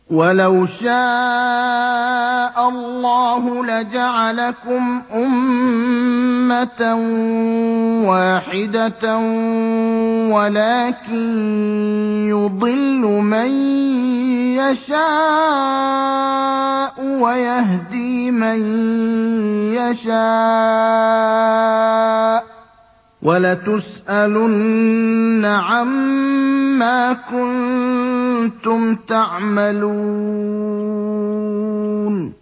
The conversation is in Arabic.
وَلَوْ شَاءَ اللَّهُ لَجَعَلَكُمْ أُمَّةً وَاحِدَةً وَلَٰكِن يُضِلُّ مَن يَشَاءُ وَيَهْدِي مَن يَشَاءُ ۚ وَلَتُسْأَلُنَّ عَمَّا كُنتُمْ تَعْمَلُونَ